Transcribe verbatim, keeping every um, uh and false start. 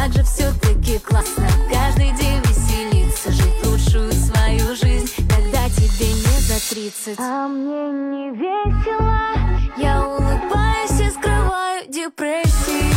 как же все-таки классно каждый день веселиться, жить лучшую свою жизнь, когда тебе не за тридцать. А мне не весело, я улыбаюсь и скрываю депрессию.